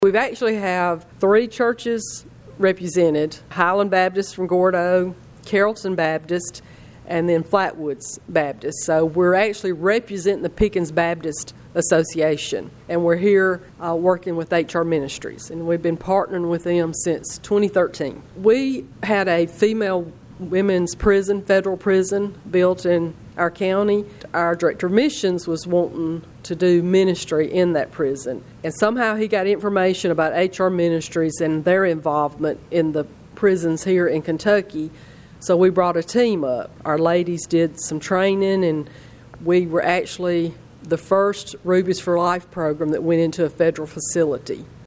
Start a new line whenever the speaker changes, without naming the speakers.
We actually have 3 churches represented: Highland Baptist from Gordo, Carrollton Baptist, and then Flatwoods Baptist. So we're actually representing the Pickens Baptist Association, and we're here working with HR Ministries, and we've been partnering with them since 2013. We had a female women's prison, federal prison, built in our county. Our director of missions was wanting to do ministry in that prison, and somehow he got information about HR Ministries and their involvement in the prisons here in Kentucky. So we brought a team up. Our ladies did some training, and we were actually the first Rubies for Life program that went into a federal facility.